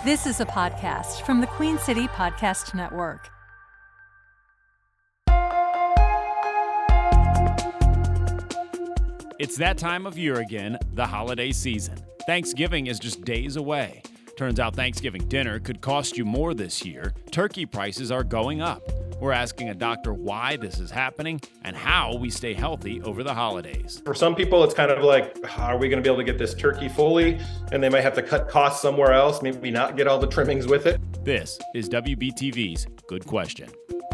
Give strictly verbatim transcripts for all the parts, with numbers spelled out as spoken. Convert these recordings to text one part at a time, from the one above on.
This is a podcast from the Queen City Podcast Network. It's that time of year again, the holiday season. Thanksgiving is just days away. Turns out Thanksgiving dinner could cost you more this year. Turkey prices are going up. We're asking a doctor why this is happening and how we stay healthy over the holidays. For some people, it's kind of like, how are we going to be able to get this turkey fully? And they might have to cut costs somewhere else, maybe not get all the trimmings with it. This is W B T V's Good Question.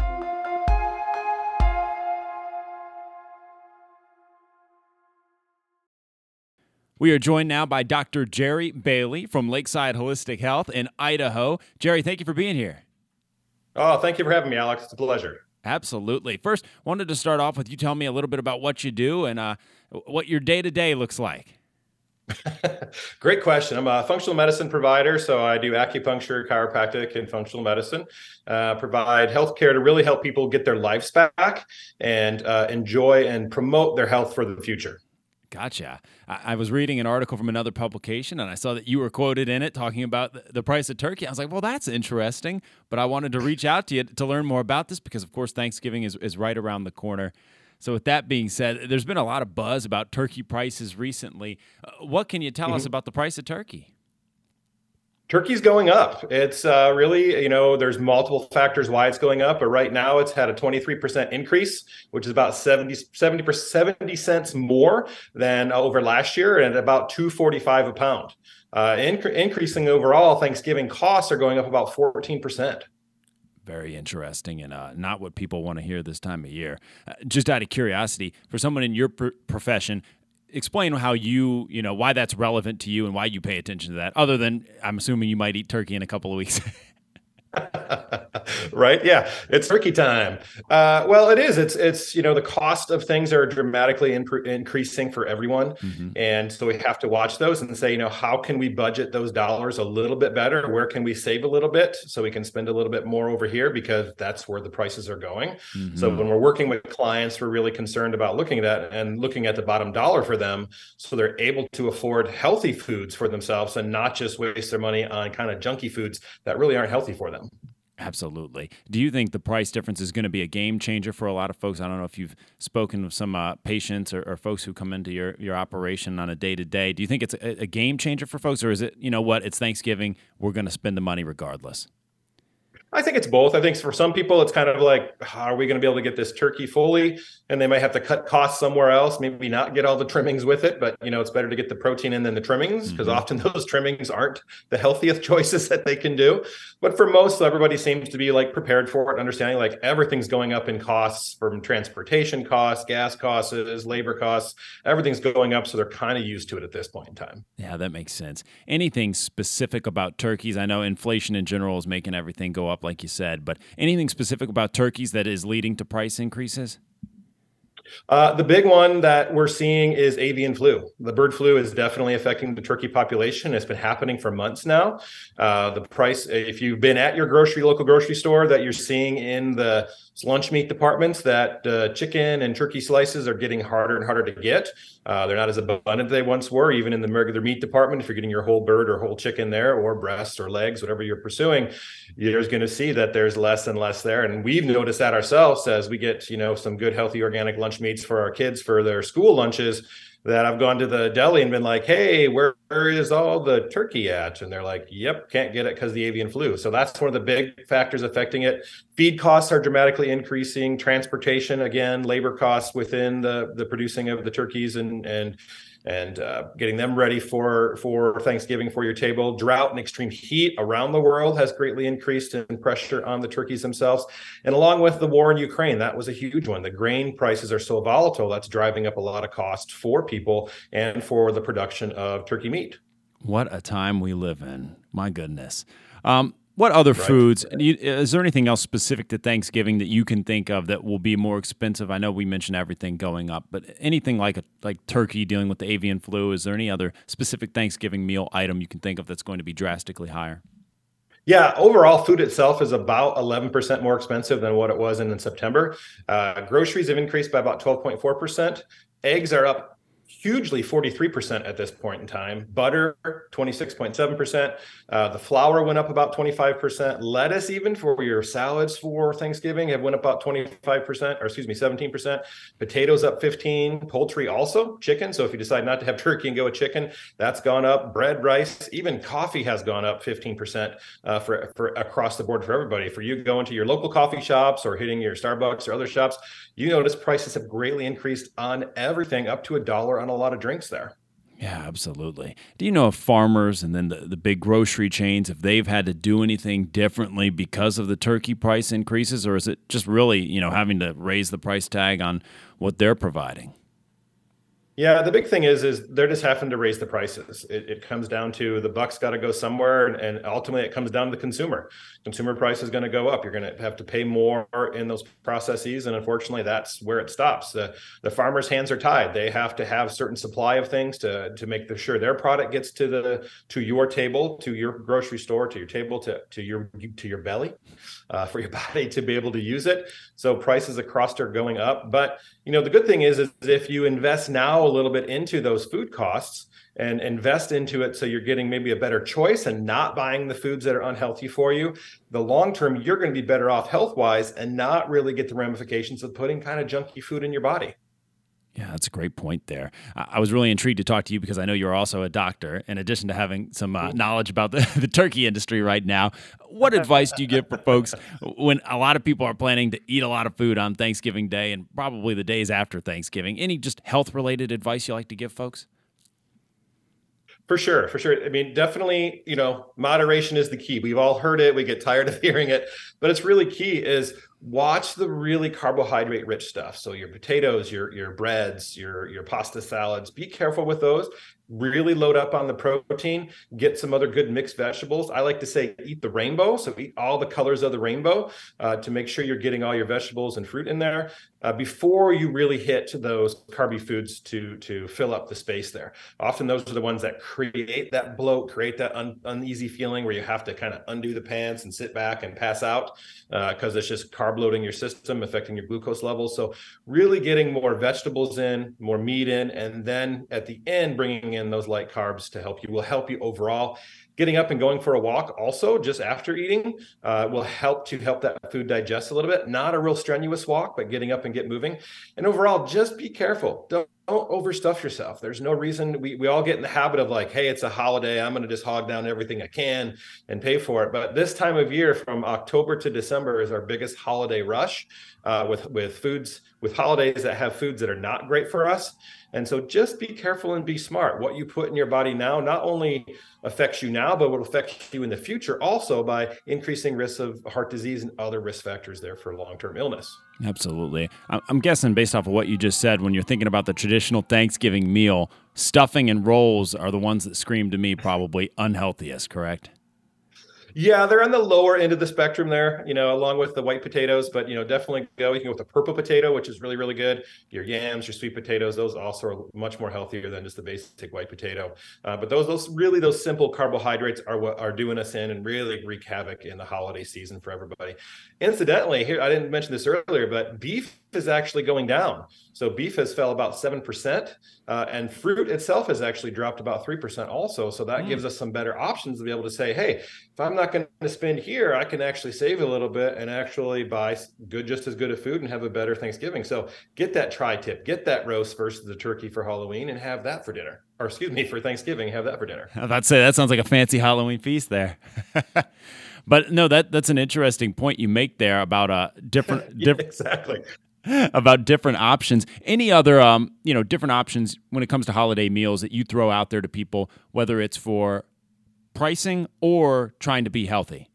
We are joined now by Doctor Jerry Bailey from Lakeside Holistic Health in Idaho. Jerry, thank you for being here. Oh, thank you for having me, Alex. It's a pleasure. Absolutely. First, wanted to start off with you telling me a little bit about what you do and uh, what your day-to-day looks like. Great question. I'm a functional medicine provider, so I do acupuncture, chiropractic, and functional medicine. Uh, provide healthcare to really help people get their lives back and uh, enjoy and promote their health for the future. Gotcha. I, I was reading an article from another publication, and I saw that you were quoted in it talking about the, the price of turkey. I was like, well, that's interesting, but I wanted to reach out to you to learn more about this because, of course, Thanksgiving is, is right around the corner. So with that being said, there's been a lot of buzz about turkey prices recently. Uh, what can you tell mm-hmm. us about the price of turkey? Turkey's going up. It's uh, really, you know, there's multiple factors why it's going up, but right now it's had a twenty-three percent increase, which is about seventy, seventy, seventy cents more than over last year and about two forty-five a pound. Uh, inc- increasing overall, Thanksgiving costs are going up about fourteen percent. Very interesting and uh, not what people want to hear this time of year. Uh, just out of curiosity, for someone in your pr- profession, explain how you, you know, why that's relevant to you and why you pay attention to that, other than I'm assuming you might eat turkey in a couple of weeks. Right. Yeah. It's turkey time. Uh, well, it is. It's, it's, you know, the cost of things are dramatically in- increasing for everyone. Mm-hmm. And so we have to watch those and say, you know, how can we budget those dollars a little bit better? Where can we save a little bit so we can spend a little bit more over here because that's where the prices are going. Mm-hmm. So when we're working with clients, we're really concerned about looking at that and looking at the bottom dollar for them so they're able to afford healthy foods for themselves and not just waste their money on kind of junky foods that really aren't healthy for them. Absolutely. Do you think the price difference is going to be a game changer for a lot of folks? I don't know if you've spoken with some uh, patients or, or folks who come into your, your operation on a day-to-day. Do you think it's a, a game changer for folks, or is it, you know what, it's Thanksgiving, we're going to spend the money regardless? I think it's both. I think for some people, it's kind of like, how are we going to be able to get this turkey fully? And they might have to cut costs somewhere else, maybe not get all the trimmings with it. But, you know, it's better to get the protein in than the trimmings because mm-hmm. often those trimmings aren't the healthiest choices that they can do. But for most, everybody seems to be like prepared for it, understanding like everything's going up in costs from transportation costs, gas costs, labor costs. Everything's going up. So they're kind of used to it at this point in time. Yeah, that makes sense. Anything specific about turkeys? I know inflation in general is making everything go up, like you said, but anything specific about turkeys that is leading to price increases? Uh, the big one that we're seeing is avian flu. The bird flu is definitely affecting the turkey population. It's been happening for months now. Uh, the price, if you've been at your grocery, local grocery store, that you're seeing in the lunch meat departments, that uh, chicken and turkey slices are getting harder and harder to get. Uh, they're not as abundant as they once were, even in the regular meat department. If you're getting your whole bird or whole chicken there, or breasts or legs, whatever you're pursuing, you're going to see that there's less and less there. And we've noticed that ourselves as we get, you know, some good, healthy, organic lunch meats for our kids for their school lunches, that I've gone to the deli and been like, hey, where, where is all the turkey at? And they're like, yep, can't get it because of the avian flu. So that's one of the big factors affecting it. Feed costs are dramatically increasing. Transportation, again, labor costs within the, the producing of the turkeys and and and uh, getting them ready for, for Thanksgiving for your table. Drought and extreme heat around the world has greatly increased in pressure on the turkeys themselves. And along with the war in Ukraine, that was a huge one. The grain prices are so volatile, that's driving up a lot of cost for people and for the production of turkey meat. What a time we live in. My goodness. Um, What other right. foods, is there anything else specific to Thanksgiving that you can think of that will be more expensive? I know we mentioned everything going up, but anything like a, like turkey dealing with the avian flu, is there any other specific Thanksgiving meal item you can think of that's going to be drastically higher? Yeah, overall food itself is about eleven percent more expensive than what it was in, in September. Uh, groceries have increased by about twelve point four percent. Eggs are up hugely, forty-three percent at this point in time. Butter, twenty-six point seven percent. Uh, the flour went up about twenty-five percent. Lettuce, even for your salads for Thanksgiving, have went up about twenty-five percent, or excuse me, seventeen percent. Potatoes up fifteen. Poultry also. Chicken. So if you decide not to have turkey and go with chicken, that's gone up. Bread, rice, even coffee has gone up fifteen percent uh, for, for across the board for everybody. For you going to your local coffee shops or hitting your Starbucks or other shops, you notice prices have greatly increased on everything, up to a dollar on a lot of drinks there. Yeah, absolutely. Do you know if farmers and then the, the big grocery chains, if they've had to do anything differently because of the turkey price increases, or is it just really, you know, having to raise the price tag on what they're providing? Yeah, the big thing is, is they're just having to raise the prices. It, it comes down to the buck's got to go somewhere, and, and ultimately it comes down to the consumer. Consumer price is going to go up. You're going to have to pay more in those processes, and unfortunately, that's where it stops. The the farmers' hands are tied. They have to have certain supply of things to to make sure their product gets to the to your table, to your grocery store, to your table, to to your to your belly, uh, for your body to be able to use it. So prices across are going up, but you know the good thing is, is if you invest now a little bit into those food costs and invest into it so you're getting maybe a better choice and not buying the foods that are unhealthy for you, the long term, you're going to be better off health-wise and not really get the ramifications of putting kind of junky food in your body. Yeah, that's a great point there. I was really intrigued to talk to you because I know you're also a doctor, in addition to having some uh, knowledge about the, the turkey industry right now. What advice do you give for folks when a lot of people are planning to eat a lot of food on Thanksgiving Day and probably the days after Thanksgiving? Any just health-related advice you like to give folks? For sure, for sure. I mean, definitely, you know, moderation is the key. We've all heard it. We get tired of hearing it, but it's really key is watch the really carbohydrate rich stuff. So your potatoes, your your breads, your your pasta salads, be careful with those. Really load up on the protein, get some other good mixed vegetables. I like to say eat the rainbow. So eat all the colors of the rainbow uh, to make sure you're getting all your vegetables and fruit in there uh, before you really hit those carby foods to, to fill up the space there. Often those are the ones that create that bloat, create that un- uneasy feeling where you have to kind of undo the pants and sit back and pass out because uh, it's just carb loading your system, affecting your glucose levels. So really getting more vegetables in, more meat in, and then at the end, bringing in those light carbs to help you will help you overall. Getting up and going for a walk also just after eating uh, will help to help that food digest a little bit. Not a real strenuous walk, but getting up and get moving. And overall, just be careful. Don't, don't overstuff yourself. There's no reason. We, we all get in the habit of like, hey, it's a holiday. I'm going to just hog down everything I can and pay for it. But this time of year from October to December is our biggest holiday rush uh, with, with foods, with holidays that have foods that are not great for us. And so just be careful and be smart. What you put in your body now not only affects you now, but will affect you in the future also by increasing risks of heart disease and other risk factors there for long-term illness. Absolutely. I'm guessing based off of what you just said, when you're thinking about the traditional Thanksgiving meal, stuffing and rolls are the ones that scream to me probably unhealthiest, correct? Yeah, they're on the lower end of the spectrum there, you know, along with the white potatoes, but, you know, definitely go. You can go with the purple potato, which is really, really good. Your yams, your sweet potatoes, those also are much more healthier than just the basic white potato. Uh, but those, those really, those simple carbohydrates are what are doing us in and really wreak havoc in the holiday season for everybody. Incidentally, here, I didn't mention this earlier, but beef is actually going down. So beef has fell about seven percent uh, and fruit itself has actually dropped about three percent also. So that mm. gives us some better options to be able to say, hey, if I'm not going to spend here, I can actually save a little bit and actually buy good, just as good of food and have a better Thanksgiving. So get that tri-tip, get that roast versus the turkey for Halloween and have that for dinner. Or excuse me, for Thanksgiving, have that for dinner. I was about to say, that sounds like a fancy Halloween feast there. But no, that that's an interesting point you make there about uh, different, yeah, diff- exactly. about different options. Any other, um, you know, different options when it comes to holiday meals that you throw out there to people, whether it's for pricing or trying to be healthy?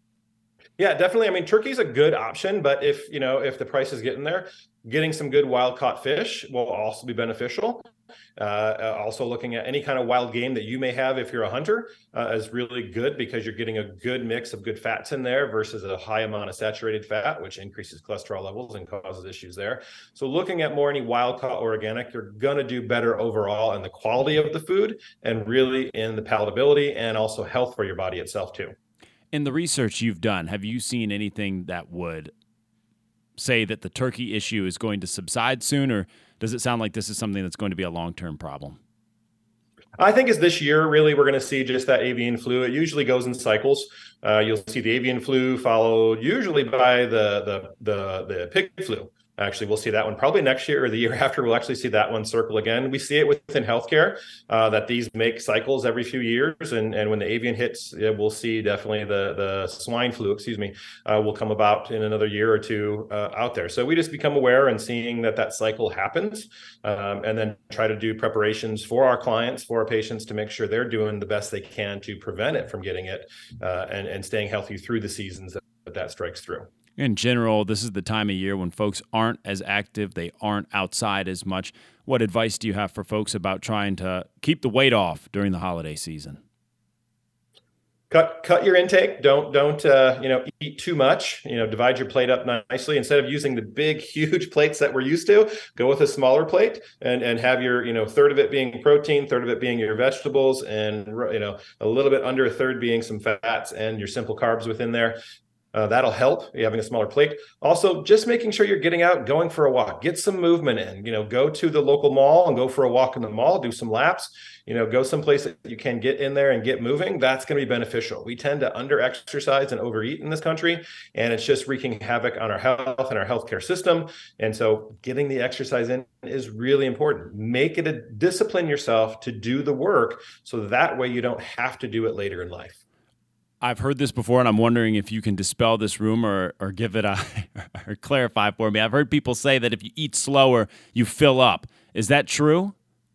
Yeah, definitely. I mean, turkey's a good option, but if, you know, if the price is getting there, getting some good wild caught fish will also be beneficial. Uh, also looking at any kind of wild game that you may have if you're a hunter uh, is really good because you're getting a good mix of good fats in there versus a high amount of saturated fat, which increases cholesterol levels and causes issues there. So looking at more any wild caught organic, you're going to do better overall in the quality of the food and really in the palatability and also health for your body itself too. In the research you've done, have you seen anything that would say that the turkey issue is going to subside soon, or does it sound like this is something that's going to be a long-term problem? I think as this year, really, we're going to see just that avian flu. It usually goes in cycles. Uh, you'll see the avian flu followed usually by the the the, the pig flu. Actually, we'll see that one probably next year or the year after. We'll actually see that one circle again. We see it within healthcare uh, that these make cycles every few years. And, and when the avian hits, yeah, we'll see definitely the, the swine flu, excuse me, uh, will come about in another year or two uh, out there. So we just become aware and seeing that that cycle happens um, and then try to do preparations for our clients, for our patients to make sure they're doing the best they can to prevent it from getting it uh, and, and staying healthy through the seasons that that strikes through. In general, this is the time of year when folks aren't as active, they aren't outside as much. What advice do you have for folks about trying to keep the weight off during the holiday season? Cut cut your intake. Don't don't uh, you know eat too much. You know, divide your plate up nicely. Instead of using the big, huge plates that we're used to, go with a smaller plate and and have your you know third of it being protein, third of it being your vegetables, and you know a little bit under a third being some fats and your simple carbs within there. Uh, that'll help you having a smaller plate. Also, just making sure you're getting out, going for a walk, get some movement in, you know, go to the local mall and go for a walk in the mall, do some laps, you know, go someplace that you can get in there and get moving. That's going to be beneficial. We tend to under exercise and overeat in this country, and it's just wreaking havoc on our health and our healthcare system. And so getting the exercise in is really important. Make it a discipline yourself to do the work so that way you don't have to do it later in life. I've heard this before, and I'm wondering if you can dispel this rumor or, or give it a or clarify for me. I've heard people say that if you eat slower, you fill up. Is that true?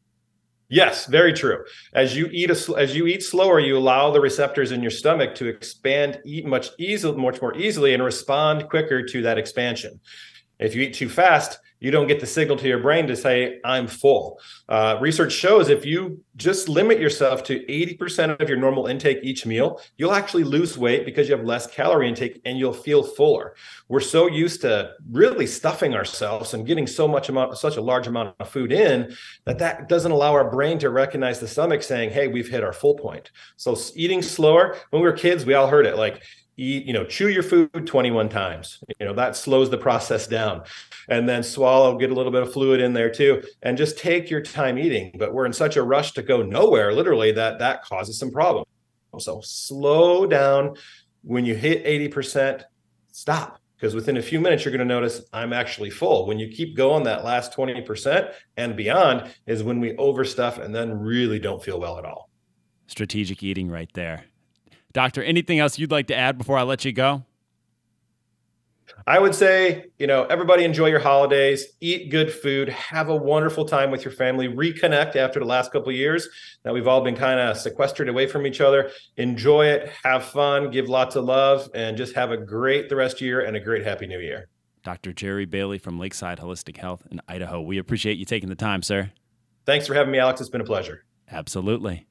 Yes, very true. As you eat a, as you eat slower, you allow the receptors in your stomach to expand, eat much easily, much more easily, and respond quicker to that expansion. If you eat too fast, you don't get the signal to your brain to say, I'm full. Uh, research shows if you just limit yourself to eighty percent of your normal intake each meal, you'll actually lose weight because you have less calorie intake and you'll feel fuller. We're so used to really stuffing ourselves and getting so much amount, such a large amount of food in that that doesn't allow our brain to recognize the stomach saying, hey, we've hit our full point. So eating slower, when we were kids, we all heard it like, eat, you know, chew your food twenty-one times. You know, that slows the process down. And then swallow, get a little bit of fluid in there too, and just take your time eating. But we're in such a rush to go nowhere, literally, that that causes some problems. So slow down. When you hit eighty percent, stop. Because within a few minutes, you're going to notice I'm actually full. When you keep going, that last twenty percent and beyond is when we overstuff and then really don't feel well at all. Strategic eating right there. Doctor, anything else you'd like to add before I let you go? I would say, you know, everybody enjoy your holidays, eat good food, have a wonderful time with your family, reconnect after the last couple of years that we've all been kind of sequestered away from each other. Enjoy it, have fun, give lots of love, and just have a great the rest of the year and a great happy new year. Doctor Jerry Bailey from Lakeside Holistic Health in Idaho. We appreciate you taking the time, sir. Thanks for having me, Alex. It's been a pleasure. Absolutely.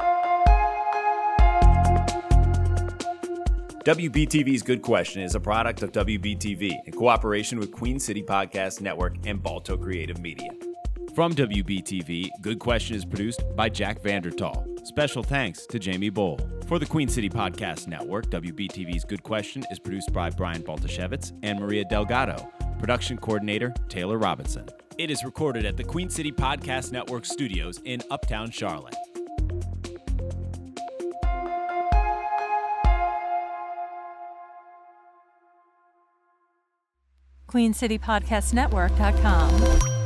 W B T V's Good Question is a product of W B T V in cooperation with Queen City Podcast Network and Balto Creative Media. From W B T V, Good Question is produced by Jack Vandertal. Special thanks to Jamie Bowl. For the Queen City Podcast Network, W B T V's Good Question is produced by Brian Baltashevitz and Maria Delgado. Production coordinator, Taylor Robinson. It is recorded at the Queen City Podcast Network studios in Uptown Charlotte. Queen City Podcast Network dot com.